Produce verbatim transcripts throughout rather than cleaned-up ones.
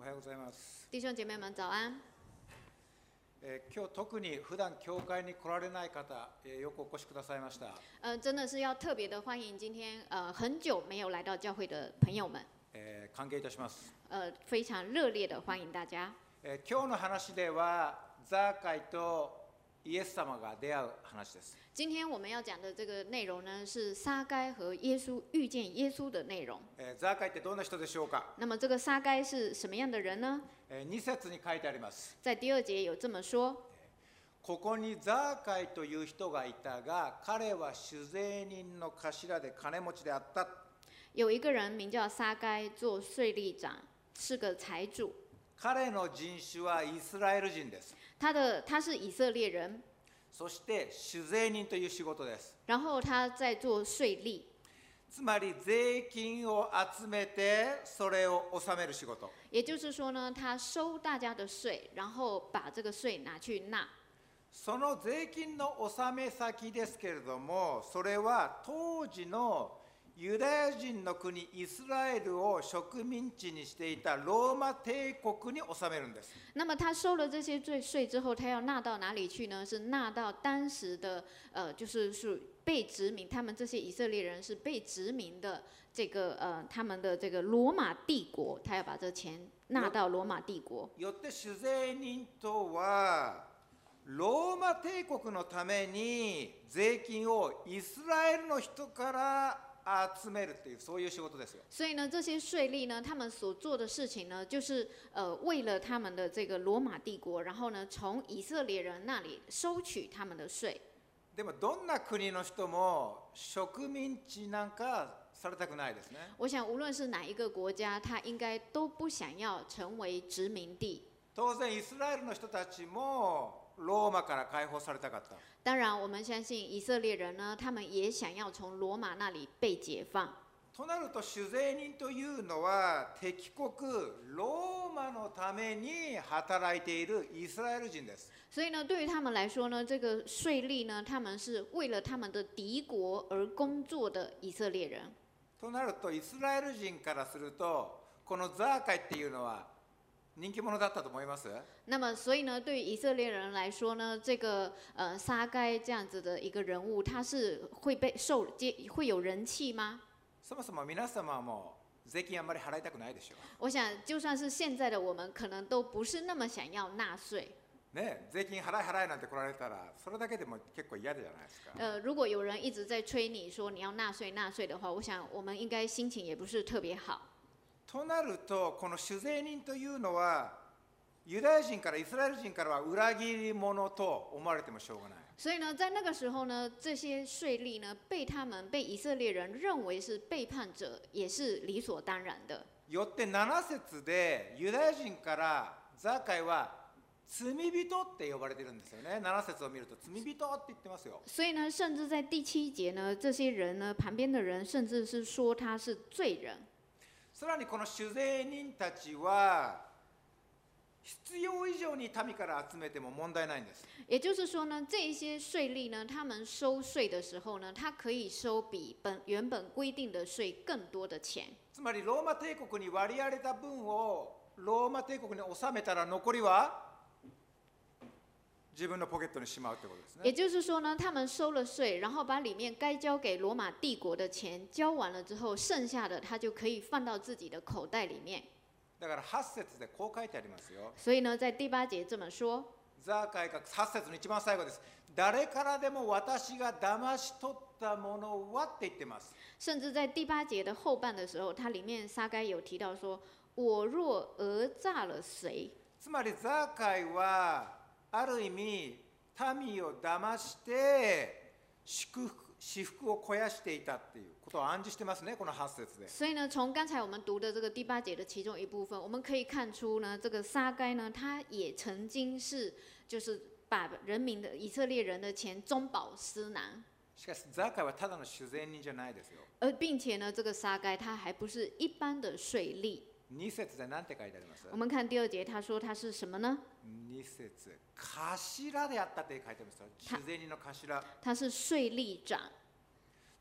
はようございます。 弟兄姐妹们早安。 えー、今日特に普段教会に来られない方、えー、よくお越しくださいました。 呃，真的是要特别的欢迎今天呃很久没有来到教会的朋友们。 えー、歓迎いたします。 呃，非常热烈的欢迎大家。 えー、今日の話ではザーカイとイエス様が出会う話です。 今天我们要讲的这个内容呢，是撒该和耶稣遇见耶稣的内容。 えー、ザーカイってどんな人でしょうか。 那么这个撒该是什么样的人呢？ えー、に節に書いてあります。 在第二节有这么说。 ここにザーカイという人がいたが、彼は酒税人の頭で金持ちであった。 有一个人名叫撒该，做税吏长，是个财主。 彼の人種はイスラエル人です。 他的他是以色列人。 そして酒税人という仕事です。 然后他在做税吏。 つまり税金を集めてそれを納める仕事。 也就是说呢，他收大家的税，然后把这个税拿去纳。 その税金の納め先ですけれども、それは当時のユダヤ人の国イスラエルを植民地にしていたローマ帝国に納めるんです。 那么他收了这些税税之后，他要纳到哪里去呢？是纳到当时的呃，就是是被殖民，他们这些以色列人是被殖民的这个呃，他们的这个罗马帝国，他要把这钱纳到罗马帝国。 よって酒税人とはローマ帝国のために税金をイスラエルの人から集めるっていうそういう仕事ですよ。 所以呢，这些税吏呢，他们所做的事情呢，就是呃，为了他们的这个罗马帝国，然后呢，从以色列人那里收取他们的税。 でもどんな国の人も植民地なんかされたくないですね。 我想，无论是哪一个国家，他应该都不想要成为殖民地。 当然イスラエルの人たちもローマから解放されたかった。 当然，我们相信以色列人呢，他们也想要从罗马那里被解放。 となると酒税人というのは敵国ローマのために働いているイスラエル人です。 所以呢，对于他们来说呢，这个税吏呢，他们是为了他们的敌国而工作的以色列人。 となるとイスラエル人からするとこのザーカイっていうのは人気者だったと思います。 那么，所以呢，对于以色列人来说呢，这个呃撒该这样子的一个人物，他是会被受接会有人气吗？ そもそも皆様はもう税金あんまり払いたくないでしょう。 我想，就算是现在的我们，可能都不是那么想要纳税。 ね、税金払い払いなんて来られたら、それだけでも結構嫌じゃないですか。 呃，如果有人一直在催你说你要纳税纳税的话，我想我们应该心情也不是特别好。 となると、この酒税人というのは、ユダヤ人からイスラエル人からは裏切り者と思われてもしょうがない。 所以呢，在那个时候呢，这些税吏呢，被他们被以色列人认为是背叛者，也是理所当然的。 よってなな節でユダヤ人からザーカイは罪人って呼ばれてるんですよね。なな節を見ると罪人って言ってますよ。 所以呢，甚至在第七节呢，这些人呢，旁边的人甚至是说他是罪人。 さらにこの酒税人たちは必要以上に民から集めても問題ないんです。 也就是说呢，这一些税吏呢，他们收税的时候呢，他可以收比本原本规定的税更多的钱。 つまりローマ帝国に割り当てた分をローマ帝国に納めたら残りは自分のポケットにしまうってことですね。 也就是说呢，他们收了税，然后把里面该交给罗马帝国的钱交完了之后，剩下的他就可以放到自己的口袋里面。 だからはち節でこう書いてありますよ。 所以呢，在第八节这么说。 ザーカイがはち節の一番最後です。誰からでも私が騙し取ったものはって言ってます。 甚至在第八节的后半的时候，它里面撒该有提到说：“我若讹诈了谁？” つまりザーカイはある意味民を騙して祝福私腹を肥やしていたっていうことを暗示してますね、このはち節で。 所以呢，从刚才我们读的这个第八节的其中一部分，我们可以看出呢，这个撒该呢，他也曾经是就是把人民的以色列人的钱中饱私囊。 しかしザーカイはただの酒税人じゃないですよ。 而并且呢，这个撒该他还不是一般的税吏。 に節で何て書いてあります？ 我们看第二节，他说他是什么呢？ に節、頭であったって書いてありますよ。酒税人の頭。 他是税吏长。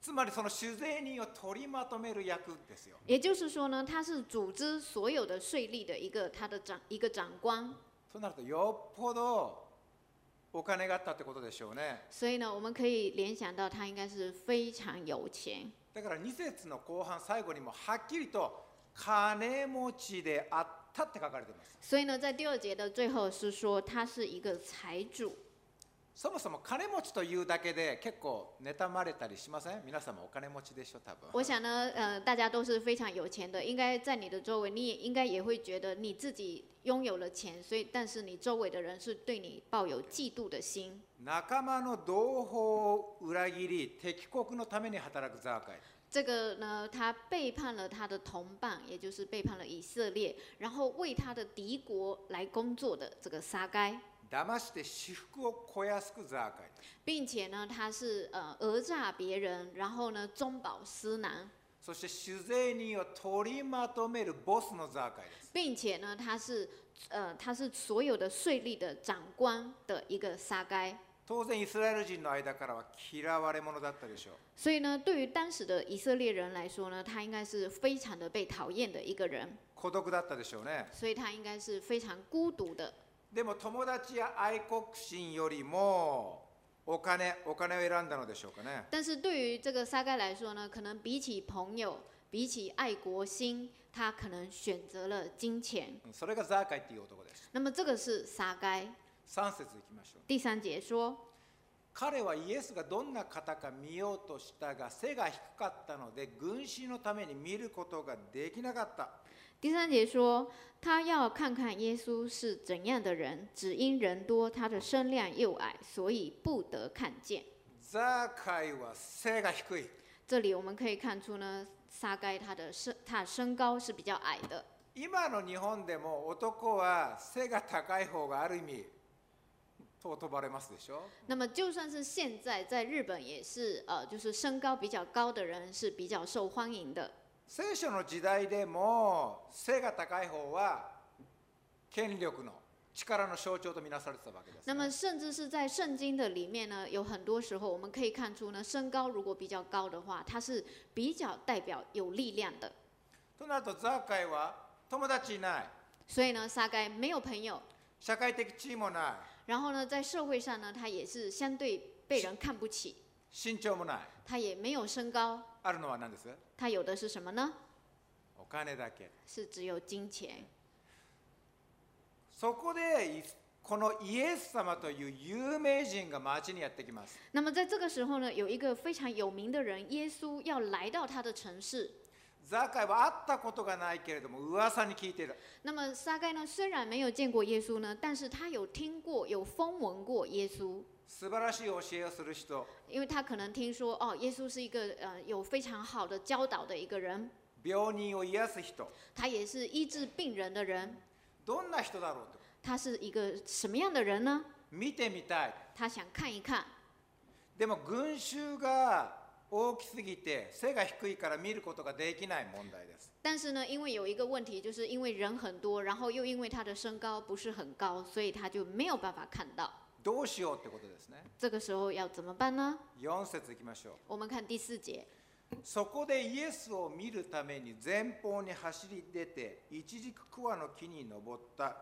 つまりその酒税人を取りまとめる役ですよ。 也就是说呢，他是组织所有的税吏的一个他的长一个长官。 となるとよっぽどお金があったってことでしょうね。 所以呢，我们可以联想到他应该是非常有钱。 だからに節の後半最後にもはっきりと金持ちであったって書かれています。 所以呢，在第二节的最后是说他是一个财主。 そもそも金持ちというだけで結構妬まれたりしません？皆さんもお金持ちでしょ多分。 我想呢，呃，大家都是非常有钱的，应该在你的周围，你也应该也会觉得你自己拥有了钱，所以但是你周围的人是对你抱有嫉妒的心。 仲間の同胞を裏切り敵国のために働くザーカイ。 这个呢，他背叛了他的同伴，也就是背叛了以色列，然后为他的敌国来工作的这个撒该。 騙して私腹を肥やすくザーカイ。 并且呢，他是呃讹诈别人，然后呢中饱私囊。 そして酒税人を取りまとめるボスのザーカイです。 并且呢，他是呃他是所有的税吏的长官的一个撒该。 当然イスラエル人の間からは嫌われ者だったでしょう。 所以呢，对于当时的以色列人来说呢，他应该是非常的被讨厌的一个人。 孤独だったでしょうね。 所以他应该是非常孤独的。 でも友達や愛国心よりもお金お金を選んだのでしょうかね。 但是对于这个撒该来说呢，可能比起朋友，比起爱国心，他可能选择了金钱。 それがザーカイっていう男です。 那么这个是撒该。 三節いきましょう。 第三节说。 彼はイエスがどんな方か見ようとしたが背が低かったので群衆のために見ることができなかった。 第三节说，他要看看耶稣是怎样的人，只因人多，他的身量又矮，所以不得看见。 ザーカイは背が低い。 这里我们可以看出呢，撒该他的身他的身高是比较矮的。 今の日本でも男は背が高い方がある意味尊ばれますでしょ。 那么就算是现在在日本也是呃，就是身高比较高的人是比较受欢迎的。 聖書の時代でも背が高い方は権力の力の象徴とみなされてたわけです、ね。 那么甚至是在圣经的里面呢，有很多时候我们可以看出呢，身高如果比较高的话，它是比较代表有力量的。 となるとザーカイは友達いない。 所以呢，撒该没有朋友。 社会的地位もない。 然后呢，在社会上呢，他也是相对被人看不起。 身長もない。 他也没有身高。 あるのは何です？ 他有的是什么呢？ お金だけ。 是只有金钱。 そこでこのイエス様という有名人が町にやってきます。 那么在这个时候呢，有一个非常有名的人，耶稣要来到他的城市。 ザーカイは会ったことがないけれども噂に聞いている。 那么撒该呢，虽然没有见过耶稣呢，但是他有听过、有风闻过耶稣。 素晴らしい教えをする人。 因为他可能听说哦，耶稣是一个呃有非常好的教导的一个人。 病人を癒す人。 他也是医治病人的人。 どんな人だろうと。 他是一个什么样的人呢？ 見てみたい。 他想看一看。 でも群衆が大きすぎて背が低いから見ることができない問題です。 但是呢，因为有一个问题，就是因为人很多，然后又因为他的身高不是很高，所以他就没有办法看到。 どうしようってことですね。 这个时候要怎么办呢？ 四節いきましょう。 我们看第四节。 そこでイエスを見るために前方に走り出てイチジク桑の木に登った。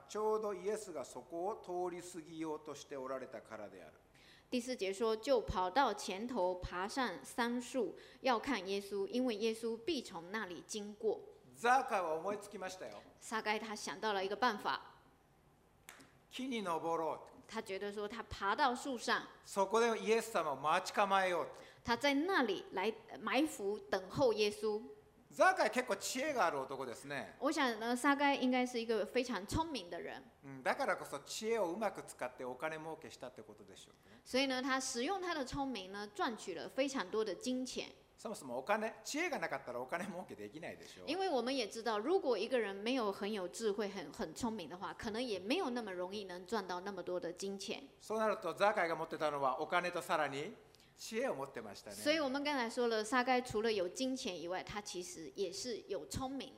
ちょうどイエスがそこを通り過ぎようとしておられたからである。 第四节说，就跑到前頭，爬上桑樹，要看耶穌，因為耶穌必從那裡經過。 ザーカイは思いつきましたよ。 撒該他想到了一個辦法。 木に登ろう。 他覺得說，他爬到樹上， そこでイエス様を待ち構えよう。 他在那裡來埋伏等候耶穌。 ザーカイ結構知恵がある男ですね。 我想呢，撒該應該是一個非常聰明的人。 だからこそ知恵をうまく使ってお金儲けしたってことでしょうね。 所以呢，他使用他的聰明呢，賺取了非常多的金錢。 そもそもお金、知恵がなかったらお金儲けできないでしょう。 因为我们也知道，如果一个人没有很有智慧、很很聪明的话，可能也没有那么容易能賺到那麼多的金錢。 そうなるとザーカイが持ってたのはお金とさらに知恵を持ってましたね。 所以我们刚才说了，撒該除了有金錢以外，他其實也是有聰明的。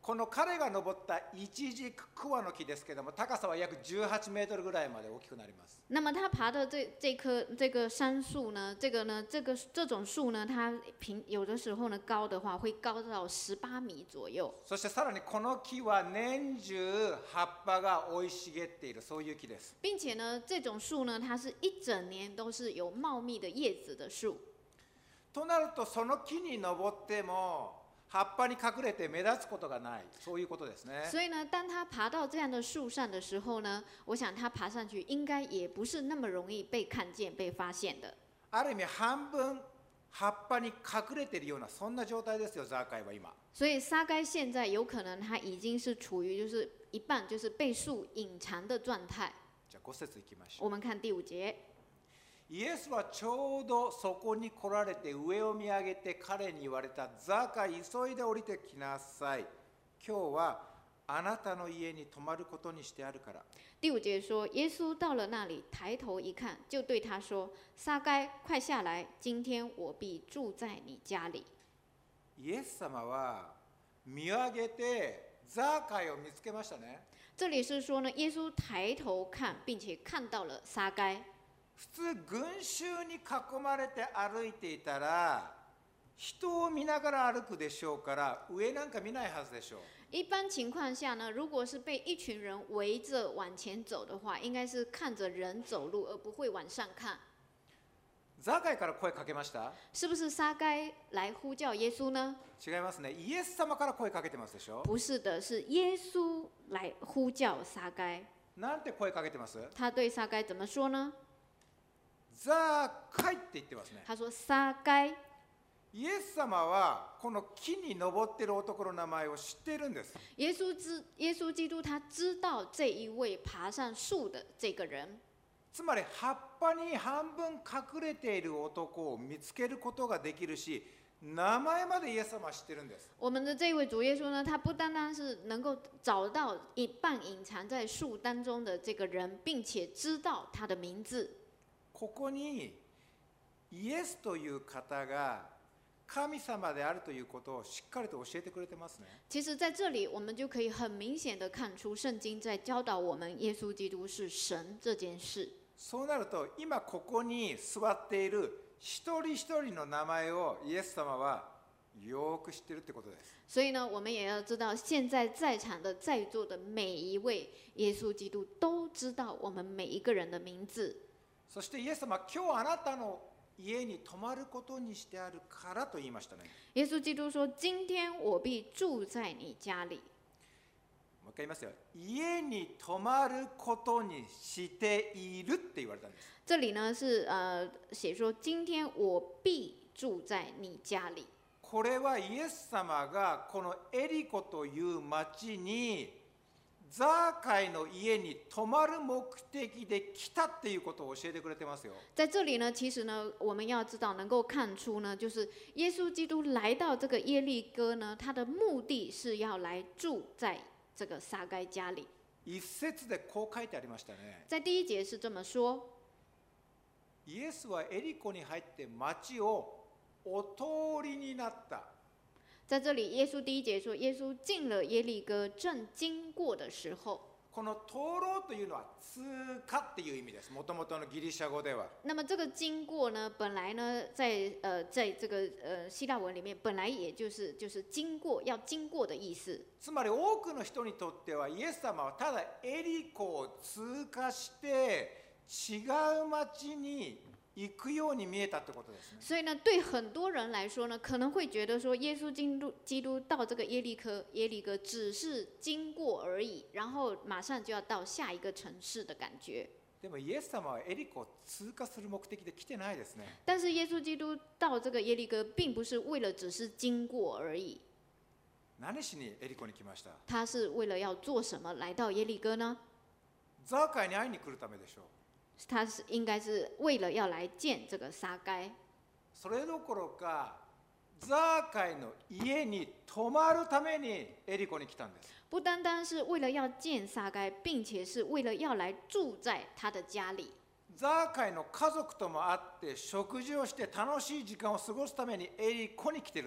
この彼が登ったイチジク桑の木ですけども、高さは約じゅうはちメートルぐらいまで大きくなります。 那么他爬的这这棵这个杉树呢，这个呢，这个这种树呢，它平有的时候呢高的话会高到十八米左右。 そしてさらにこの木は年中葉っぱが生い茂っている、そういう木です。 并且呢，这种树呢，它是一整年都是有茂密的叶子的树。 となると、その木に登っても葉っぱに隠れて目立つことがない、そういうことですね。 所以呢，当他爬到这样的树上的时候呢，我想他爬上去应该也不是那么容易被看见、被发现的。 ある意味半分葉っぱに隠れているようなそんな状態ですよ、ザーカイは今。 所以撒该现在有可能他已经是处于就是一半就是被树隐藏的状态。 じゃあご節いきましょう。 我们看第五节。 イエスはちょうどそこに来られて上を見上げて彼に言われた。ザーカイ、急いで降りてきなさい。今日はあなたの家に泊まることにしてあるから。 第五节说，耶稣到了那里，抬头一看，就对他说：“撒该，快下来，今天我必住在你家里。” イエス様は見上げてザーカイを見つけましたね。 这里是说呢，耶稣抬头看，并且看到了撒该。 普通群衆に囲まれて歩いていたら人を見ながら歩くでしょうから、上なんか見ないはずでしょう。 一般情况下呢，如果是被一群人围着往前走的话，应该是看着人走路，而不会往上看。 ザーカイから声かけました？ 是不是撒该来呼叫耶稣呢？ 違いますね。イエス様から声かけてますでしょ。 不是的，是耶稣来呼叫撒该。 なんて声かけてます？ 他对撒该怎么说呢？ ザーカイって言ってますね。 他说撒该。 イエス様はこの木に登っている男の名前を知っているんです。 耶稣知耶稣基督他知道这一位爬上树的这个人。 つまり葉っぱに半分隠れている男を見つけることができるし、名前までイエス様は知ってるんです。 我们的这位主耶稣呢，他不单单是能够找到一半隐藏在树当中的这个人，并且知道他的名字。 ここにイエスという方が神様であるということをしっかりと教えてくれてますね。 其实在这里我们就可以很明显的看出圣经在教导我们耶稣基督是神这件事。 そうなると今ここに座っている一人一人の名前をイエス様はよく知っているってことです。 所以呢，我们也要知道，现在在场的在座的每一位耶稣基督都知道我们每一个人的名字。 そしてイエス様は今日あなたの家に泊まることにしてあるからと言いましたね。 耶稣基督说：“今天我必住在你家里。” もう一回言いますよ。家に泊まることにしているって言われたんです。 这里呢是呃写说：“今天我必住在你家里。” これはイエス様がこのエリコという町にザーカイの家に泊まる目的で来たっていうことを教えてくれてますよ。 在这里呢，其实呢，我们要知道，能够看出呢，就是耶稣基督来到这个耶利哥呢，他的目的是要来住在这个撒该家里。 一節でこう書いてありましたね。 在第一节是这么说： イエスはエリコに入って町をお通りになった。 在这里，耶稣第一节说，耶稣进了耶利哥，正经过的时候。 この通ろうというのは通過っていう意味です。もともとのギリシャ語では。 那么这个经过呢，本来呢，在呃，在这个呃希腊文里面，本来也就是就是经过，要经过的意思。 つまり多くの人にとってはイエス様はただエリコを通過して違う町に行くように見えたってことですね。 所以呢，对很多人来说呢，可能会觉得说，耶稣基督基督到这个耶利哥耶利哥只是经过而已，然后马上就要到下一个城市的感觉。 でもイエス様はエリコを通過する目的で来てないですね。 但是耶稣基督到这个耶利哥，并不是为了只是经过而已。 何しにエリコに来ました？ 他是为了要做什么来到耶利哥呢？ ザーカイに会いに来るためでしょう。 他是应该是为了要来见这个撒该。 それどころかザーカイの家に泊まるためにエリコに来たんです。 不单单是为了要见撒该，并且是为了要来住在他的家里。 ザーカイの家族とも会って食事をして楽しい時間を過ごすためにエリコに来てるんです。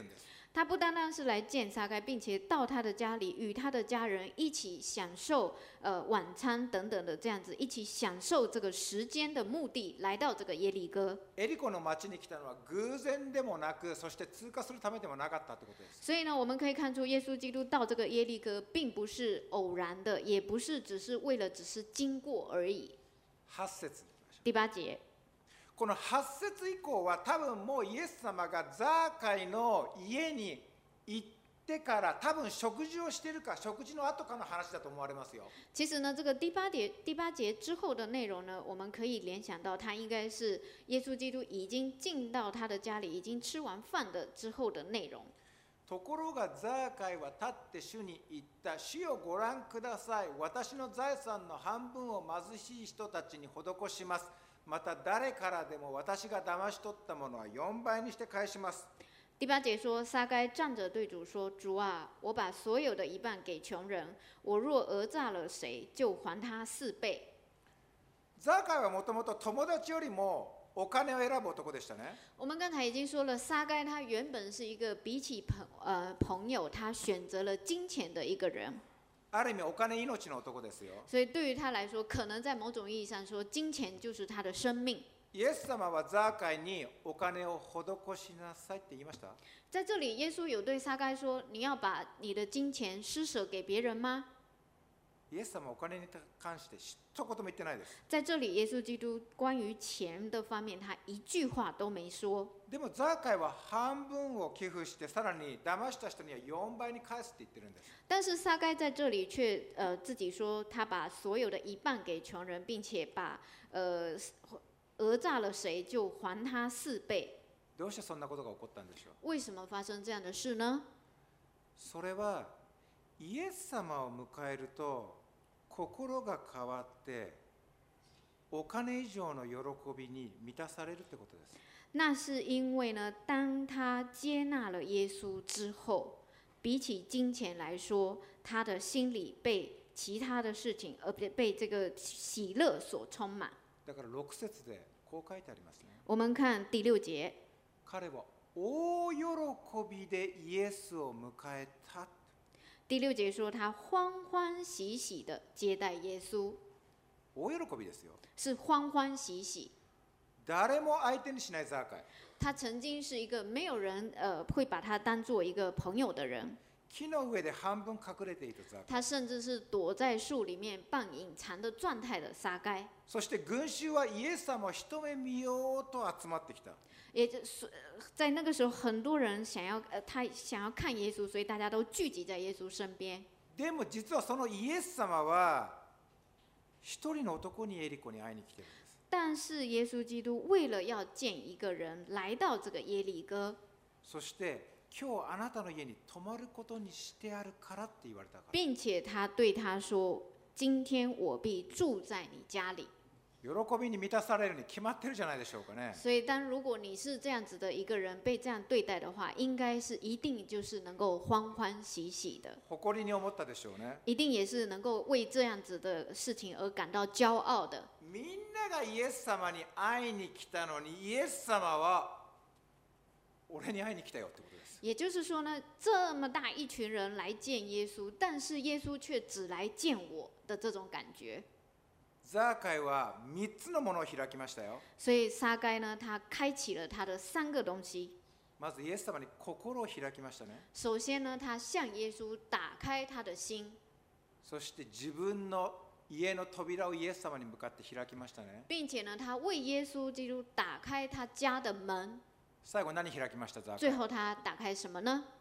他不单单是来见撒该，并且到他的家里与他的家人一起享受呃晚餐等等的这样子，一起享受这个时间的目的，来到这个耶利哥。 エリコの町に来たのは偶然でもなく、そして通過するためでもなかったってことです。 所以呢，我们可以看出，耶稣基督到这个耶利哥，并不是偶然的，也不是只是为了只是经过而已。 はち節。 第八节。 このはち節以降は多分もうイエス様がザーカイの家に行ってから多分食事をしているか食事の後かの話だと思われますよ。 其实呢，这个第八节第八节之后的内容呢，我们可以联想到，他应该是耶稣基督已经进到他的家里，已经吃完饭的之后的内容。 ところがザーカイは立って主に言った。主よご覧ください。私の財産の半分を貧しい人たちに施します。また誰からでも私が騙し取ったものは四倍にして返します。 第八节说，撒该站着对主说：“主啊，我把所有的一半给穷人，我若讹诈了谁，就还他四倍。” ザーカイはもともと友達よりもお金を選ぶ男でしたね。 我们刚才已经说了，撒该他原本是一个比起朋呃朋友，他选择了金钱的一个人。 ある意味お金命の男ですよ。 所以对于他来说，可能在某种意义上说，金钱就是他的生命。 イエス様はザーカイにお金を施しなさいって言いました。 在这里，耶稣有对撒该说：“你要把你的金钱施舍给别人吗？” イエス様はお金に関して一言も言ってないです。 在这里，耶稣基督关于钱的方面，他一句话都没说。 でもザーカイは半分を寄付して、さらに騙した人には四倍に返すって言ってるんです。 但是撒该在这里却呃自己说，他把所有的一半给穷人，并且把呃讹诈了谁就还他四倍。 どうしてそんなことが起こったんでしょう。 为什么发生这样的事呢？ それはイエス様を迎えると心が変わってお金以上の喜びに満たされるってことです。 那是因为呢，当他接纳了耶稣之后，比起金钱来说，他的心里被其他的事情，而被这个喜乐所充满。 だから六節でこう書いてありますね。 我们看第六节。 彼は大喜びでイエスを迎えた。 第六节说，他欢欢喜喜的接待耶稣。 大喜びですよ。 是欢欢喜喜。 誰も相手にしないザーカイ。 他曾经是一个没有人呃会把他当做一个朋友的人。 木の上で半分隠れていたザーカイ。 他甚至是躲在树里面半隐藏的状態的撒該。 そして群衆はイエス様を一目見ようと集まってきた。 也就是在那个时候，很多人想要呃他想要看耶稣，所以大家都聚集在耶稣身边。 でも実はそのイエス様は一人の男にエリコに会いに来てるんです。 但是耶稣基督为了要见一个人，来到这个耶利哥。 そして今日あなたの家に泊まることにしてあるからって言われたから。 并且他对他说：“今天我必住在你家里。” 喜びに満たされるに決まってるじゃないでしょうかね。 所以，当如果你是这样子的一个人，被这样对待的话，应该是一定就是能够欢欢喜喜的。 誇りに思ったでしょうね。 一定也是能够为这样子的事情而感到骄傲的。 みんながイエス様に会いに来たのに、イエス様は俺に会いに来たよってことです。 也就是说呢，这么大一群人来见耶稣，但是耶稣却只来见我的这种感觉。 ザーカイは三つのものを開きましたよ。 所以撒该呢，他开启了他的三个东西。 まずイエス様に心を開きましたね。 首先呢，他向耶稣打开他的心。 そして自分の家の扉をイエス様に向かって開きましたね。 并且呢，他为耶稣基督打开他家的门。 最後何開きましたザーカイ。 最后他打开什么呢？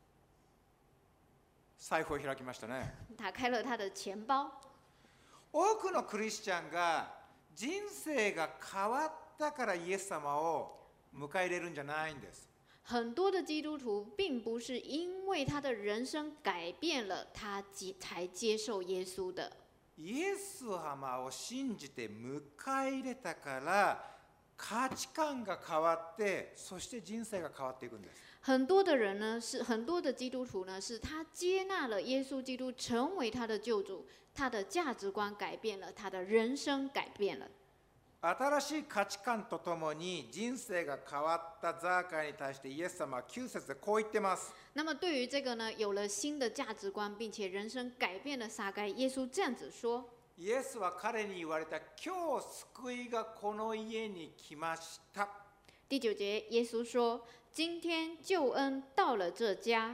財布を開きましたね。 打开了他的钱包。 多くのクリスチャンが人生が変わったからイエス様を迎え入れるんじゃないんです。 很多的基督徒并不是因为他的人生改变了，他才接受耶稣的。 イエス様を信じて迎え入れたから価値観が変わって、そして人生が変わっていくんです。 很多的人呢，是很多的基督徒呢，是他接纳了耶稣基督，成为他的救主，他的价值观改变了，他的人生改变了。 新しい価値観とともに人生が変わったザーカイに対してイエス様はきゅう節でこう言ってます。 那么对于这个呢，有了新的价值观，并且人生改变了撒该，耶稣这样子说。 イエスは彼に言われた、今日救いがこの家に来ました。 第九节，耶稣说：“今天救恩到了这家。”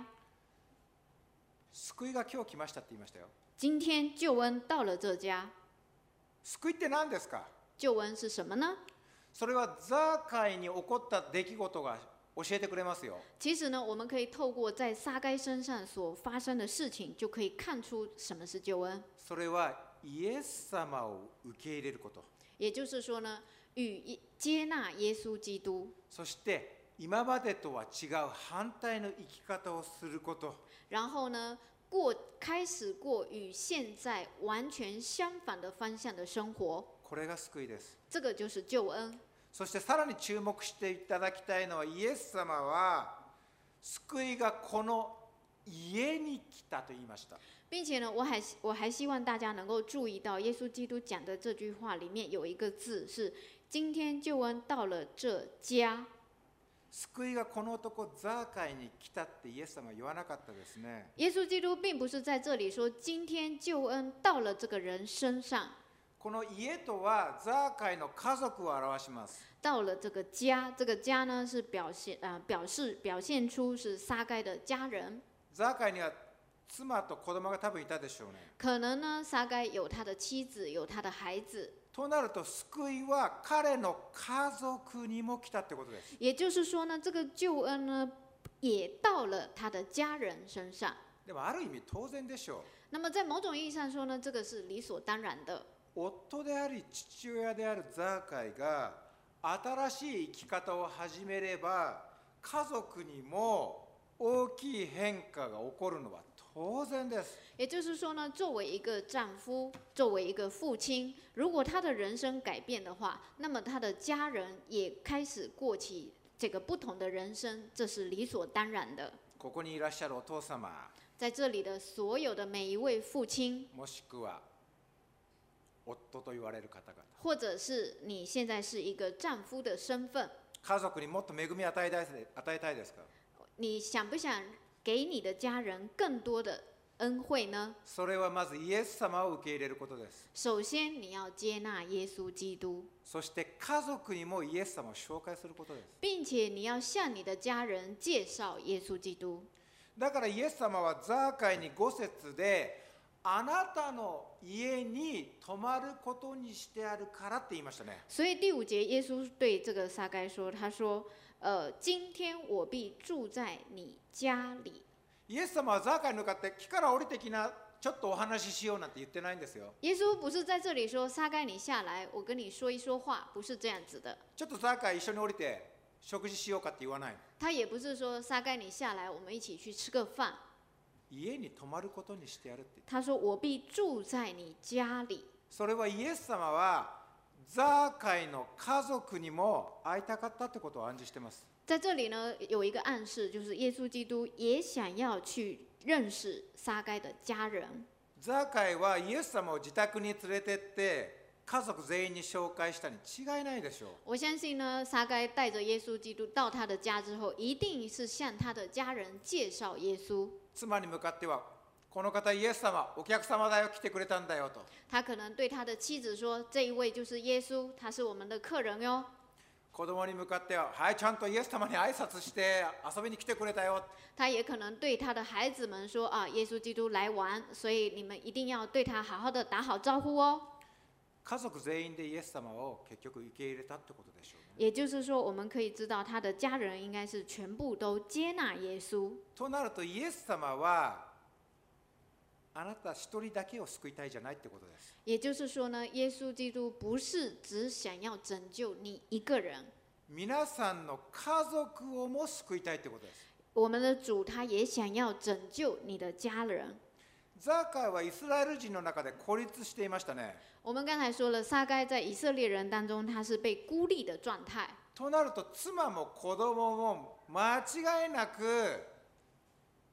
救いが今日来ましたって言いましたよ。 今天救恩到了这家。 救いって何ですか？ 救恩是什么呢？ それはザーカイに起こった出来事が教えてくれますよ。 其实呢，我们可以透过在撒该身上所发生的事情，就可以看出什么是救恩。 それはイエス様を受け入れること。 也就是说呢，与接纳耶稣基督。 そして今までとは違う反対の生き方をすること。 然后呢，过开始过与现在完全相反的方向的生活。 これが救いです。 这个就是救恩。 そしてさらに注目していただきたいのは、イエス様は救いがこの家に来たと言いました。 并且呢，我还我还希望大家能够注意到，耶稣基督讲的这句话里面有一个字是“今天救恩到了这家”。 救いがこの男ザーカイに来たってイエス様は言わなかったですね。 耶稣基督并不是在这里说今天救恩到了这个人身上。 この家とはザーカイの家族を表します。 到了这个家，这个家呢是表现呃表示表现出是撒该的家人。 ザーカイには妻と子供が多分いたでしょうね。 可能呢，撒该有他的妻子，有他的孩子。 となると救いは彼の家族にも来たってことです。 也就是说呢，这个救恩呢也到了他的家人身上。 でもある意味当然でしょう。 那么在某种意义上说呢，这个是理所当然的。 夫であり父親であるザーカイが新しい生き方を始めれば、家族にも大きい変化が起こるのは当然です。 也就是说呢，作为一个丈夫，作为一个父亲，如果他的人生改变的话，那么他的家人也开始过起这个不同的人生，这是理所当然的。 ここにいらっしゃるお父様、 在这里的所有的每一位父亲， もしくは夫と言われる方々、 或者是你现在是一个丈夫的身份， 家族にもっと恵みを与えたい与えたいですか？ 你想不想给你的家人更多的恩惠呢？ それはまずイエス様を受け入れることです。 首先，你要接纳耶稣基督， そして家族にもイエス様を紹介することです。 并且你要向你的家人介绍耶稣基督。 だからイエス様はザーカイにご節で、あなたの家に泊まることにしてあるからって言いましたね。 所以第五节，耶稣对这个撒该说：“他说，呃，今天我必住在你家里。” イエス様はザーカイに向かって木から降りてきな、ちょっとお話ししようなんて言ってないんですよ。 耶稣不是在这里说撒该你下来，我跟你说一说话，不是这样子的。 ちょっとザーカイ一緒に降りて食事しようかって言わない。 他也不是说撒该你下来，我们一起去吃个饭。 家に泊まることにしてやるって言って。 他说：“我必住在你家里。” それはイエス様はザーカイの家族にも会いたかったってことを暗示してます。 在这里呢，有一个暗示，就是耶稣基督也想要去认识撒该的家人。 ザーカイはイエス様を自宅に連れてって家族全員に紹介したに違いないでしょう。 我相信呢，撒该带着耶稣基督到他的家之后，一定是向他的家人介绍耶稣。 妻に向かっては、この方イエス様、お客様だよ、来てくれたんだよと。 他可能对他的妻子说：“这一位就是耶稣，他是我们的客人哟。” 子供に向かっては、はい、ちゃんとイエス様に挨拶して遊びに来てくれたよ。 他也可能对他的孩子们说：“啊，耶稣基督来玩，所以你们一定要对他好好的打好招呼哦。” 家族全員でイエス様を結局受け入れたってことでしょうね。 也就是说，我们可以知道他的家人应该是全部都接纳耶稣。 となるとイエス様はあなた一人だけを救いたいじゃないってことです。 也就是说呢，耶稣基督不是只想要拯救你一个人， 皆さんの家族をも救いたいってことです。 我们的主他也想要拯救你的家人。 ザーカイはイスラエル人の中で孤立していましたね。 我们刚才说了，撒该在以色列人当中，他是被孤立的状态。 となると妻も子供も間違いなく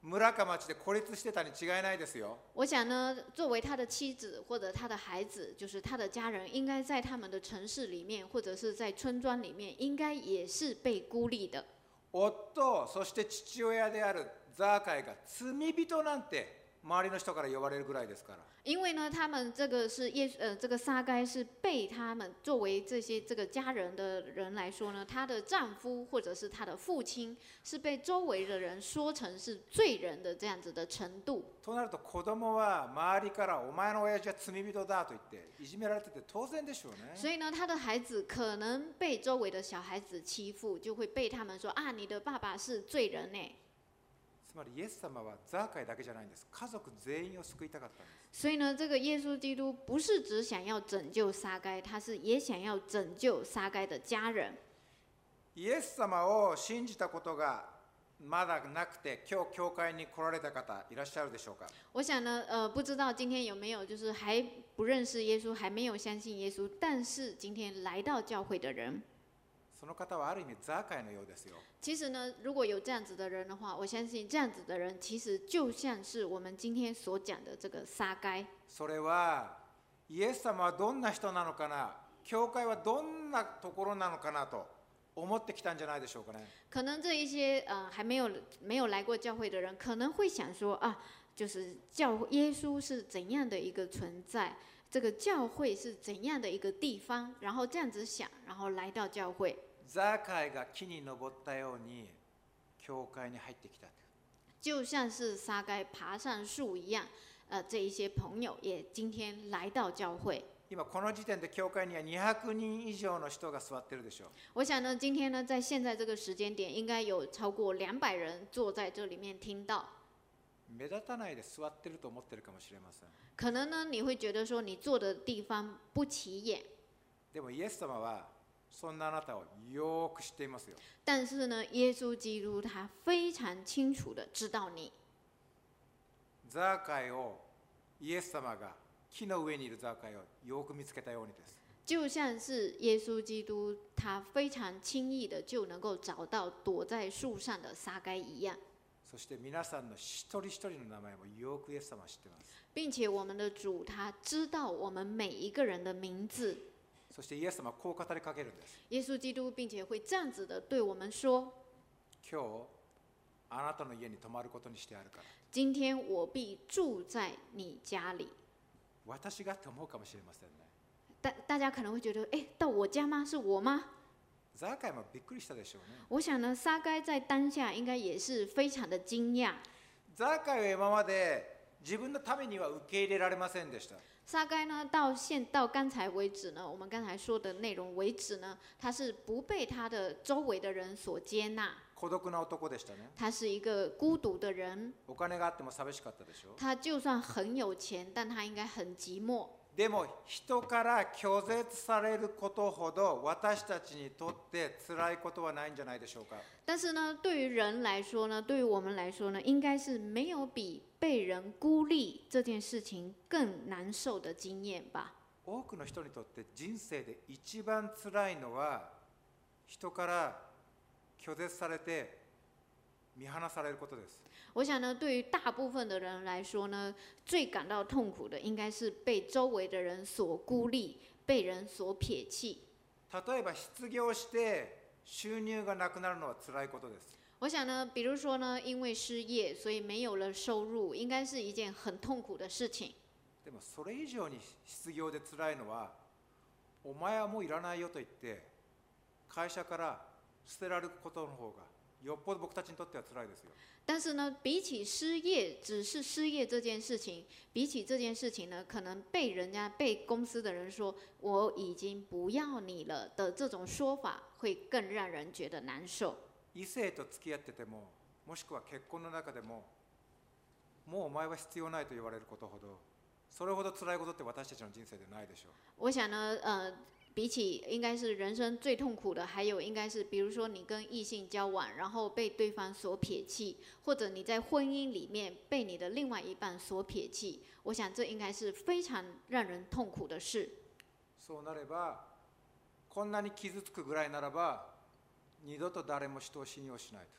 村か町で孤立してたに違いないですよ。 我想呢，作为他的妻子或者他的孩子，就是他的家人，应该在他们的城市里面，或者是在村庄里面，应该也是被孤立的。 夫、そして父親であるザーカイが罪人なんて周りの人から呼ばれるぐらいですから。 因为呢，他们这个是耶呃，这个撒该是被他们作为这些这个家人的人来说呢，她的丈夫或者是她的父亲是被周围的人说成是罪人的这样子的程度。 となると子供は周りからお前の親父は罪人だと言っていじめられてて当然でしょうね。 所以呢，他的孩子可能被周围的小孩子欺负，就会被他们说啊，你的爸爸是罪人呢。 つまりイエス様はザーカイだけじゃないんです。家族全員を救いたかったんです。 所以呢，这个耶稣基督不是只想要拯救撒该，他是也想要拯救撒该的家人。 イエス様を信じたことがまだなくて、今日教会に来られた方いらっしゃるでしょうか。 我想呢，呃，不知道今天有没有就是还不认识耶稣，还没有相信耶稣，但是今天来到教会的人。 その方はある意味ザーカイのようですよ。 其实呢，如果有这样子的人的话，我相信这样子的人其实就像是我们今天所讲的这个撒该。 それはイエス様はどんな人なのかな、教会はどんなところなのかなと思ってきたんじゃないでしょうかね。 可能这一些呃还没有没有来过教会的人，可能会想说啊，就是教耶稣是怎样的一个存在，这个教会是怎样的一个地方，然后这样子想，然后来到教会。 ザーカイが木に登ったように教会に入ってきた。 就像是撒该爬上树一样，呃，这一些朋友也今天来到教会。 今この時点で教会にはにひゃくにん以上の人が座ってるでしょう。 我想呢，今天呢，在现在这个时间点，应该有超过两百人坐在这里面听到。 目立たないで座ってると思ってるかもしれません。 可能呢，你会觉得说你坐的地方不起眼。 でもイエス様はそんなあなたをよく知っていますよ。 但是呢，耶稣基督他非常清楚的知道你。 ザーカイをイエス様が木の上にいるザーカイをよく見つけたようにです。 就像是耶稣基督他非常轻易的就能够找到躲在树上的撒该一样。 そして皆さんの一人一人の名前もよくイエス様は知っています。 并且我们的主他知道我们每一个人的名字。 そしてイエス様はこう語りかけるんです。 耶稣基督并且会这样子的对我们说： 今日あなたの家に泊まることにしてあるから。 今天我必住在你家里。 私がって思うかもしれませんね。 大大家可能会觉得，哎，到我家吗？是我吗？ ザーカイもびっくりしたでしょうね。 我想呢，撒该在当下应该也是非常的惊讶。 ザーカイは今まで自分のためには受け入れられませんでした。 撒该呢，到现到刚才为止呢，我们刚才说的内容为止呢，他是不被他的周围的人所接纳。 孤独な男でしたね。 他是一个孤独的人。 お金があっても寂しかったでしょ。 他就算很有钱，但他应该很寂寞。 でも人から拒絶されることほど私たちにとって辛いことはないんじゃないでしょうか。 但是呢，对于人来说呢，对于我们来说呢，应该是没有比被人孤立这件事情更難受的经验吧。 多くの人にとって人生で一番辛いのは人から拒絶されて見放されることです。 我想呢，对于大部分的人来说呢，最感到痛苦的应该是被周围的人所孤立，被人所撇弃。 例えば失業して収入がなくなるのは辛いことです。 我想呢，比如说呢，因为失业，所以没有了收入，应该是一件很痛苦的事情。 でもそれ以上に失業で辛いのは、お前はもういらないよと言って会社から捨てられることの方がよっぽど僕たちにとっては辛いですよ。 但是呢，比起失业，只是失业这件事情，比起这件事情呢，可能被人家被公司的人说我已经不要你了的这种说法，会更让人觉得难受。 異性と付き合ってても、もしくは結婚の中でも、もうお前は必要ないと言われることほど、それほど辛いことって私たちの人生でないでしょう。 我想呢，呃。比起应该是人生最痛苦的，还有应该是，比如说你跟异性交往，然后被对方所撇弃，或者你在婚姻里面被你的另外一半所撇弃，我想这应该是非常让人痛苦的事。 そうなれば、こんなに傷つくぐらいならば、二度と誰も人を信用しないと。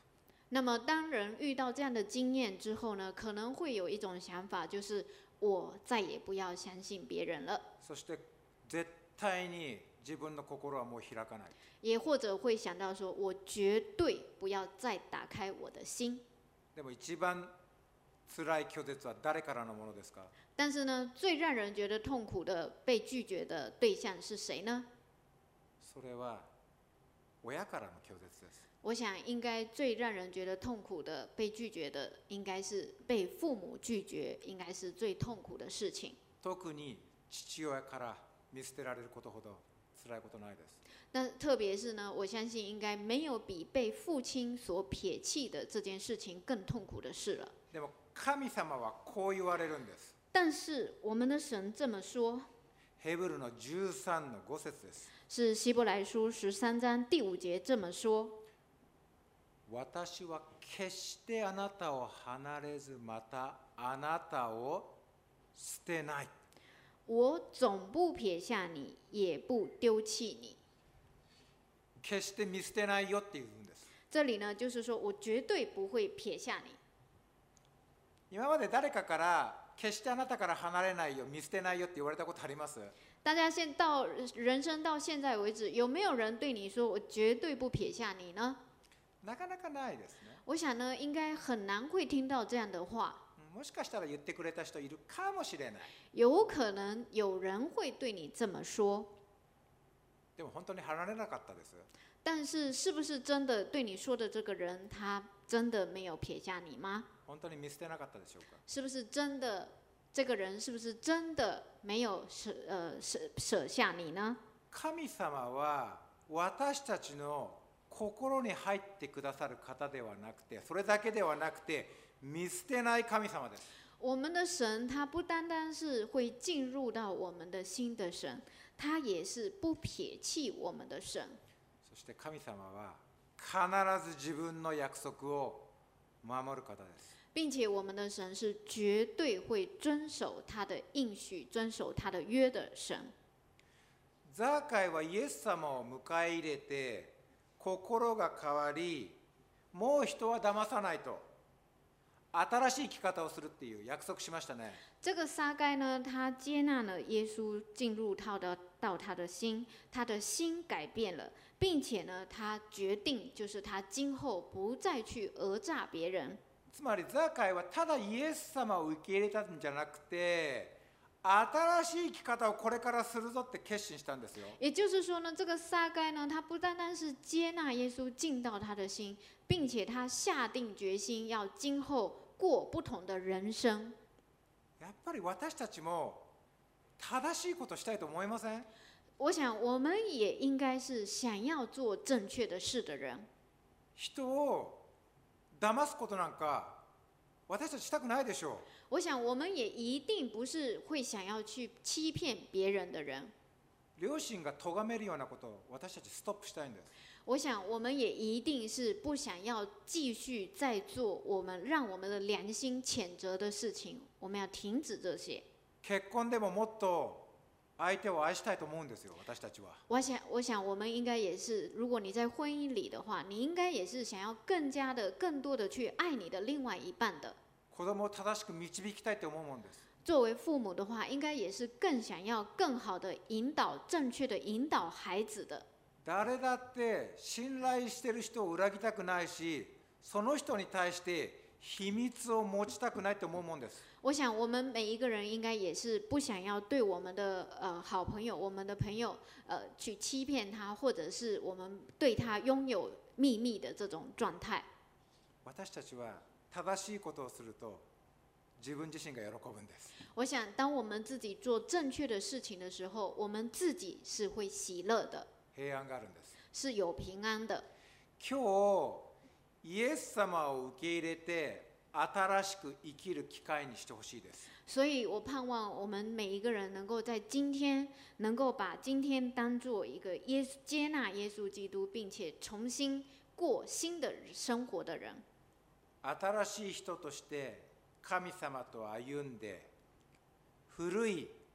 那么，当人遇到这样的经验之后呢，可能会有一种想法，就是我再也不要相信别人了。 そして絶対に自分の心はもう開かない。 也或者会想到说，我绝对不要再打开我的心。 でも一番辛い拒絶は誰からのものですか？ 但是呢，最让人觉得痛苦的被拒绝的对象是谁呢？ それは親からの拒絶です。 我想，应该最让人觉得痛苦的被拒绝的，应该是被父母拒绝，应该是最痛苦的事情。 特に父親から見捨てられることほど辛いことないです。 那特别是呢，我相信应该没有比被父亲所撇弃的这件事情更痛苦的事了。 でも神様はこう言われるんです。 但是我们的神这么说， ヘブルのじゅうさんのご節です。 是希伯来书十三章第五节这么说： 私は決してあなたを離れず、またあなたを捨てない。 我总不撇下你，也不丢弃你。 決して見捨てないよって言うんです。 这里呢，就是说我绝对不会撇下你。 今まで誰かから決してあなたから離れないよ、見捨てないよって言われたことあります？ 大家现到人生到现在为止，有没有人对你说我绝对不撇下你呢？ なかなかないですね。 我想呢，应该很难会听到这样的话。 もしかしたら言ってくれた人いるかもしれない。 有可能有人会对你这么说。 でも本当に離れなかったです。 但是，是不是真的对你说的这个人，他真的没有撇下你吗？ 本当に見捨てなかったでしょうか？ 是不是真的这个人是不是真的没有舍呃舍舍下你呢？ 神様は私たちの心に入ってくださる方ではなくて、それだけではなくて見捨てない神様です。 我们的神，他不单单是会进入到我们的心的神，他也是不撇弃我们的神。 そして神様は必ず自分の約束を守る方です。 并且我们的神是绝对会遵守他的应许、遵守他的约的神。 ザーカイはイエス様を迎え入れて心が変わり、もう人は騙さないと新しい生き方をするっていう約束しましたね。 这个撒该呢，他接纳了耶稣进入他的到他的心，他的心改变了，并且呢，他决定就是他今后不再去讹诈别人。 つまりザーカイはただイエス様を受け入れたんじゃなくて、新しい生き方をこれからするぞって決心したんですよ。 也就是说呢，这个撒该呢，他不单单是接纳耶稣进到他的心，并且他下定决心要今后过不同的人生。 やっぱり私たちも正しいことしたいと思いません？ 我想我们也应该是想要做正确的事的人。 人を騙すことなんか私たちしたくないでしょう。 我想我们也一定不是会想要去欺骗别人的人。 良心が咎めるようなことを私たちストップしたいんです。 我想我们也一定是不想要继续再做我们让我们的良心谴责的事情，我们要停止这些。 結婚でももっと相手を愛したいと思うんですよ、私たちは。 我想，我想我们应该也是，如果你在婚姻里的话，你应该也是想要更加的、更多的去爱你的另外一半的。 子供を正しく導きたいと思うもんです。 作为父母的话，应该也是更想要更好的引导、正确的引导孩子的。 誰だって信頼してる人を裏切りたくないし、その人に対して秘密を持ちたくないと思うもんです。 我想我们每一个人应该也是不想要对我们的呃好朋友、我们的朋友呃去欺骗他，或者是我们对他拥有秘密的这种状态。 私たちは正しいことをすると自分自身が喜ぶんです。 我想，当我们自己做正确的事情的时候，我们自己是会喜乐的， 平安があるんです。 是有平安的。 今日イエス様を受け入れて新しく生きる機会にしてほしいです。 所以我盼望我们每一个人能够在今天，能够把今天当做一个耶稣接纳耶稣基督，并且重新过新的生活的人。 新しい人として神様と歩んで、古い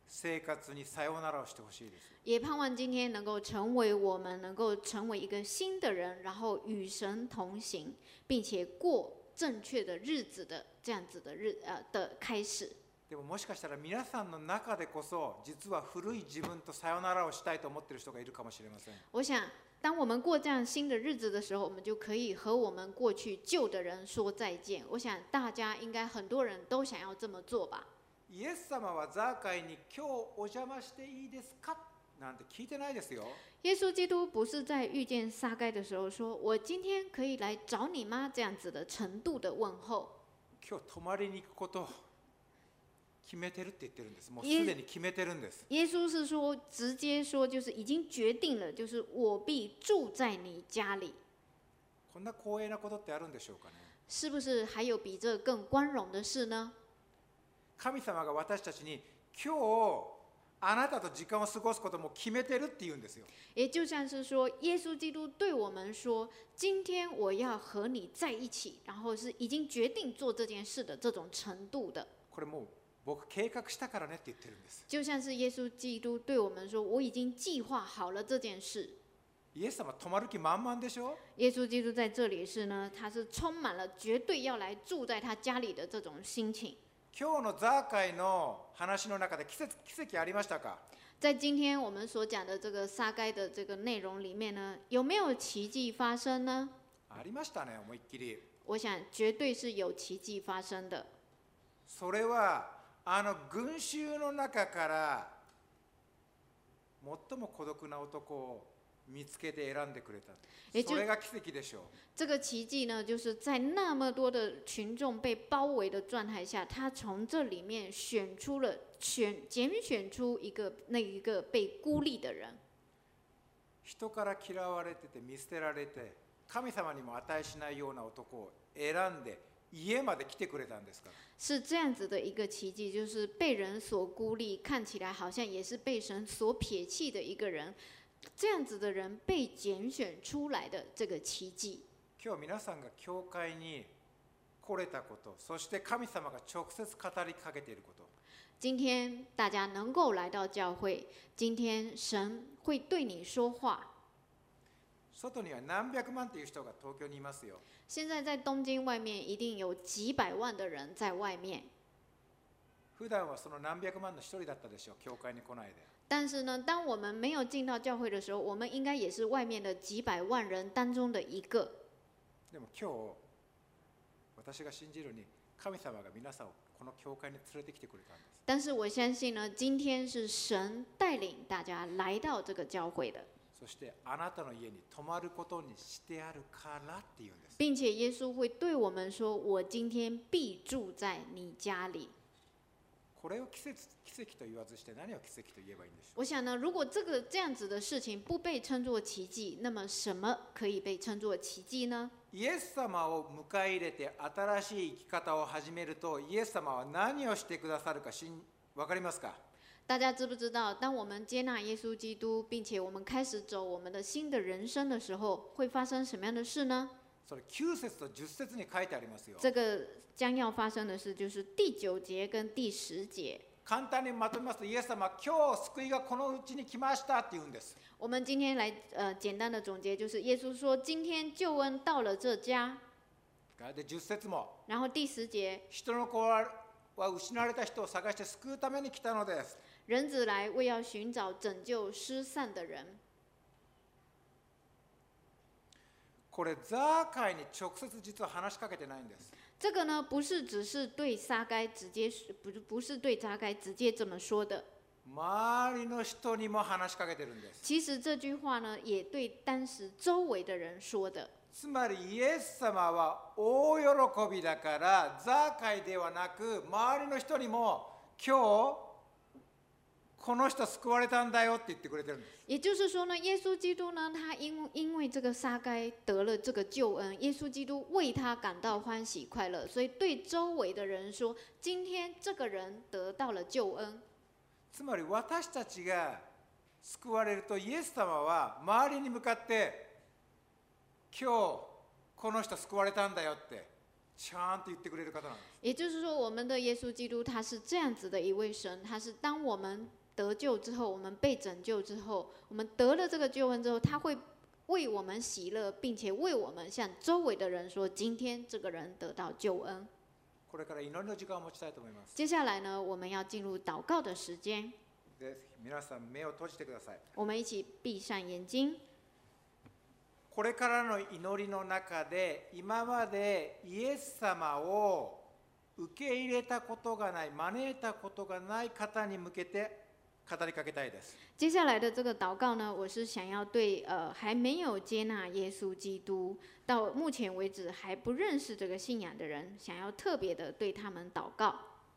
生活にさよならをしてほしいです。 也盼望今天能够成为我们能够成为一个新的人，然后与神同行，并且过正确的日子的这样子的日呃的开始。 でももしかしたら皆さんの中でこそ実は古い自分とさよならをしたいと思っている人がいるかもしれません。 我想，当我们过这样新的日子的时候，我们就可以和我们过去旧的人说再见。我想大家应该很多人都想要这么做吧。 イエス様はザーカイに今日お邪魔していいですかなんて聞いてないですよ。 耶稣基督不是在遇见撒该的时候说：“我今天可以来找你吗？”这样子的程度的问候。 今日泊まりに行くことを決めてるって言ってるんです。もうすでに決めてるんです。 耶稣是说，直接说，就是已经决定了，就是我必住在你家里。 こんな光栄なことってあるんでしょうかね。 是不是还有比这更光荣的事呢？ 神様が私たちに今日あなたと時間を過ごすことも決めてるって言うんですよ。 也就像是说，耶稣基督对我们说：“今天我要和你在一起。”然后是已经决定做这件事的这种程度的。 これもう僕計画したからねって言ってるんです。 就像是耶稣基督对我们说：“我已经计划好了这件事。” イエス様泊まる気満々でしょ。 耶稣基督在这里是呢，他是充满了绝对要来住在他家里的这种心情。 今日のザーカイの話の中で奇跡、奇跡ありましたか？ 在今天我们所讲的这个撒该的这个内容里面呢，有没有奇迹发生呢？ ありましたね、思いっきり。 我想绝对是有奇迹发生的。 それはあの群衆の中から最も孤独な男を見つけて選んでくれた。それが奇跡でしょう。 这个奇迹呢，就是在那么多的群众被包围的状态下，他从这里面选出了选拣选出一个那一个被孤立的人。 人から嫌われてて見捨てられて神様にも値しないような男を選んで家まで来てくれたんですから。 是这样子的一个奇迹，就是被人所孤立，看起来好像也是被神所撇弃的一个人。这样子的人被拣选出来的这个奇迹。 今日皆さんが教会に来れたこと、そして神様が直接語りかけていること。 今天大家能够来到教会，今天神会对你说话。 外には何百万という人が東京にいますよ。 现在在东京外面一定有几百万的人在外面。 普段はその何百万の一人だったでしょう、教会に来ないで。 但是呢，当我们没有进到教会的时候，我们应该也是外面的几百万人当中的一个。 でも今日私が信じるに神様が皆さんをこの教会に連れてきてくれたんです。 但是我相信呢，今天是神带领大家来到这个教会的。 そしてあなたの家に泊まることにしてあるからって言うんです。 并且耶稣会对我们说：“我今天必住在你家里。” これを奇跡、奇跡と言わずして何を奇跡と言えばいいんでしょう。 我想呢，如果这个这样子的事情不被称作奇迹，那么什么可以被称作奇迹呢？ イエス様を迎え入れて新しい生き方を始めると、イエス様は何をしてくださるか分かりますか？ 大家知不知道，当我们接纳耶稣基督，并且我们开始走我们的新的人生的时候，会发生什么样的事呢？ それきゅう節とじゅっ節に書いてありますよ。 这个将要发生的事，就是第九节跟第十节。 簡単にまとめますと、イエス様は今日救いがこのうちに来ましたって言うんです。 我们今天来呃简单的总结，就是耶稣说，今天救恩到了这家。 でじゅっ節も。 然后第十节， 人の子は失われた人を探して救うために来たのです。 人子来为要寻找拯救失散的人。 これザーカイに直接実は話しかけてないんです。 这个呢，不是只是对撒该直接，不不是对撒该直接这么说的。 周りの人にも話しかけてるんです。 其实这句话呢，也对当时周围的人说的。 つまりイエス様は大喜びだから、ザーカイではなく周りの人にも今日この人救われたんだよって言ってくれてるんです。 也就是说呢，耶稣基督呢，他因因为这个撒该得了这个救恩，耶稣基督为他感到欢喜快乐，所以对周围的人说，今天这个人得到了救恩。 つまり私たちが救われると、イエス様は周りに向かって今日この人救われたんだよってちゃんと言ってくれる方なんです。 也就是说，我们的耶稣基督他是这样子的一位神，他是当我们得救之后，我们被拯救之后，我们得了这个救恩之后，他会为我们喜乐，并且为我们向周围的人说，今天这个人得到救恩。 これから祈りの時間を持ちたいと思います。 接下来呢，我们要进入祷告的时间。 で、皆さん目を閉じてください。 我们一起闭上眼睛。 これからの祈りの中で、今までイエス様を受け入れたことがない、招いたことがない方に向けて語りかけたいです。 接下来的这个祷告呢，我是想要对呃还没有接纳耶稣基督，到目前为止还不认识这个信仰的人，想要特别的对他们祷告。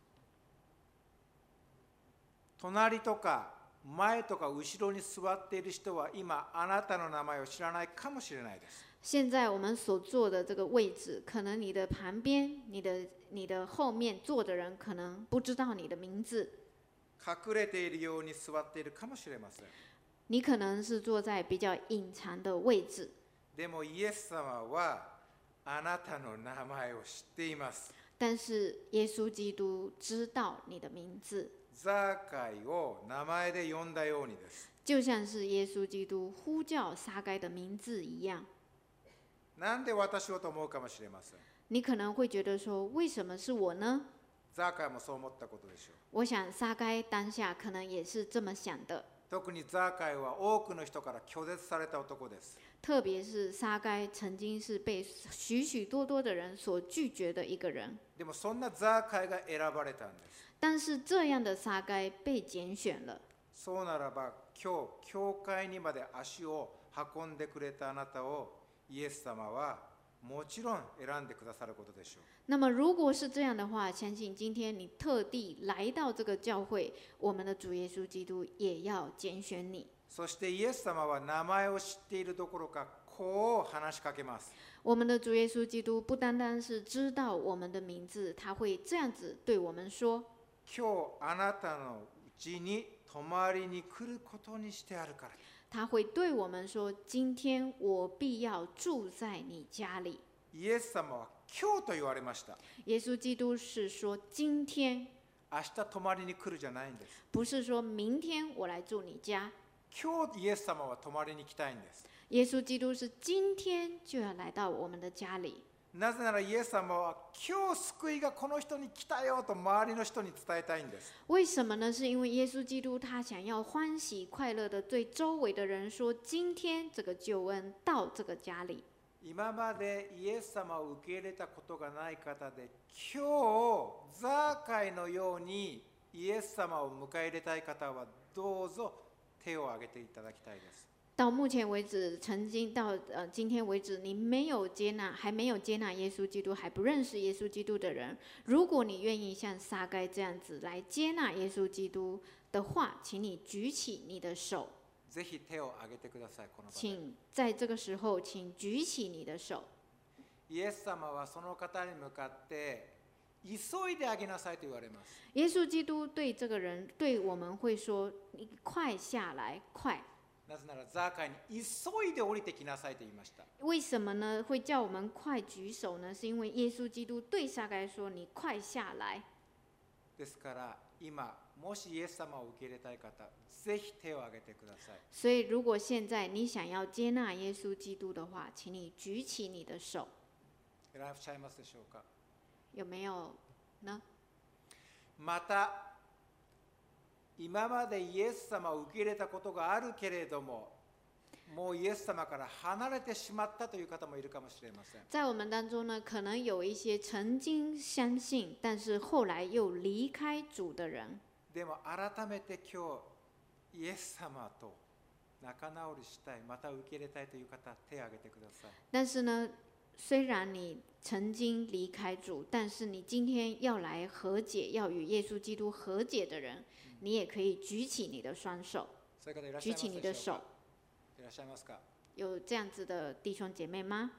隣とか前とか後ろに座っている人は今あなたの名前を知らないかもしれないです。 现在我们所坐的这个位置，可能你的旁边、你的你的后面坐的人，可能不知道你的名字。 隠れているように座っているかもしれません。 你可能是坐在比较隐藏的位置。 でもイエス様はあなたの名前を知っています。 但是耶稣基督知道你的名字。 ザーカイを名前で呼んだようにです。 就像是耶稣基督呼叫撒该的名字一样。 なんで私をと思うかもしれません。 你可能会觉得说，为什么是我呢？ ザーカイもそう思ったことでしょう。 我想撒该当下可能也是这么想的。 特にザーカイは多くの人から拒絶された男です。 特别是撒该曾经是被许许多多的人所拒绝的一个人。 でもそんなザーカイが選ばれたんです。 但是这样的撒该被拣選了。 そうならば今日教会にまで足を運んでくれたあなたをイエス様はもちろん選んでくださることでしょう。 那么如果是这样的话，相信今天你特地来到这个教会，我们的主耶稣基督也要拣选你。 そしてイエス様は名前を知っているどころかこう話しかけます。 我们的主耶稣基督不单单是知道我们的名字，他会这样子对我们说： 今日あなたのうちに泊まりに来ることにしてあるから。 他会对我们说：今天我必要住在你家里。 イエス様は今日と言われました。 耶稣基督是说今天， 明日泊まりに来るじゃないんです。 不是说明天我来住你家。 今日イエス様は泊まりに来たいんです。 耶稣基督是今天就要来到我们的家里。 なぜならイエス様は今日救いがこの人に来たよと周りの人に伝えたいんです。 为什么呢？是因为耶稣基督他想要欢喜快乐的对周围的人说，今天这个救恩到这个家里。 今までイエス様を受け入れたことがない方で、今日ザーカイのようにイエス様を迎え入れたい方はどうぞ手を挙げていただきたいです。 到目前为止，曾经到呃今天为止，你没有接纳，还没有接纳耶稣基督，还不认识耶稣基督的人，如果你愿意像撒该这样子来接纳耶稣基督的话，请你举起你的手。 ぜひ手を挙げてください。この場で。 请在这个时候，请举起你的手。 イエス様はその方に向かって急いであげなさいと言われます。 耶稣基督对这个人，对我们会说：你快下来，快。 なぜならザーカイに急いで降りてきなさいと言いました。 为什么呢？会叫我们快举手呢？是因为耶稣基督对撒该说：你快下来。 ですから今もしイエス様を受け入れたい方、ぜひ手を挙げてください。 所以，如果现在你想要接纳耶稣基督的话，请你举起你的手。 いらっしゃいますでしょうか。 有没有呢？ また今までイエス様を受け入れたことがあるけれども、もうイエス様から離れてしまったという方もいるかもしれません。 在我们当中呢，可能有一些曾经相信，但是后来又离开主的人。 でも改めて今日イエス様と仲直りしたい、また受け入れたいという方、手を挙げてください。 但是呢，虽然你曾经离开主，但是你今天要来和解，要与耶稣基督和解的人，你也可以举起你的双手， そういう方いらっしゃ举起います你的手。 でしょうか。いらっしゃいますか。 有这样子的弟兄姐妹吗？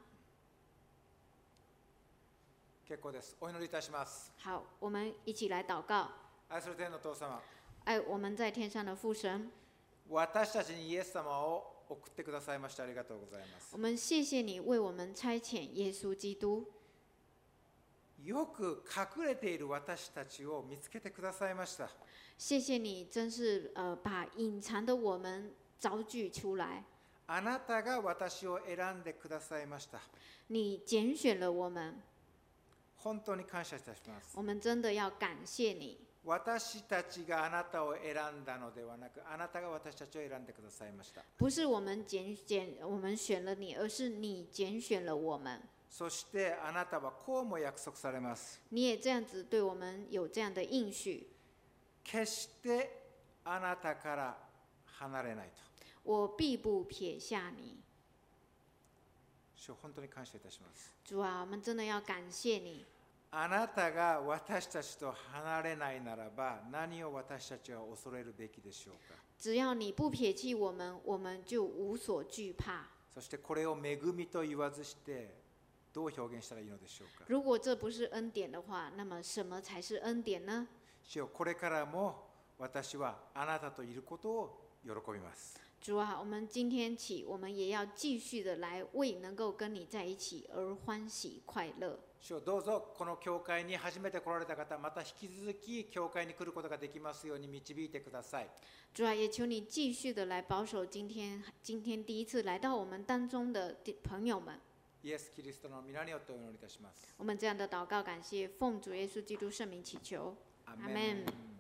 結構です。お祈りいたします。 好，我们一起来祷告。 愛する天のお父様、 爱我们在天上的父神， 私たちにイエス様を送ってくださいましてありがとうございます。 我们谢谢你为我们差遣耶稣基督。 よく隠れている私たちを見つけてくださいました。 谢谢你，真是呃把隐藏的我们招聚出来。 あなたが私を選んでくださいました。 你拣选了我们， 本当に感謝いたします。 我们真的要感谢你。 私たちがあなたを選んだのではなく、あなたが私たちを選んでくださいました。 不是我们拣拣我们选了你，而是你拣选了我们。 そしてあなたはこうも約束されます。 你也这样子对我们有这样的应许。 決してあなたから離れないと。 我必不撇下你。 主を本当に感謝いたします。 主啊，我们真的要感谢你。 あなたが私たちと離れないならば、何を私たちは恐れるべきでしょうか。 只要你不撇弃我们，我们就无所惧怕。 そしてこれを恵みと言わずしてどう表現したらいいのでしょうか。 如果这不是恩典的话，那么什么才是恩典呢？ 主よ、これからも私はあなたといることを喜びます。 主啊，我们今天起，我们也要继续的来为能够跟你在一起而欢喜快乐。 主よ、どうぞこの教会に初めて来られた方、また引き続き教会に来ることができますように導いてください。 主啊，也求你继续的来保守今天今天第一次来到我们当中的朋友们。 イエス・キリストの皆によってお祈りいたします。 我们这样的祷告感谢，奉主耶稣基督圣名祈求， ア阿门。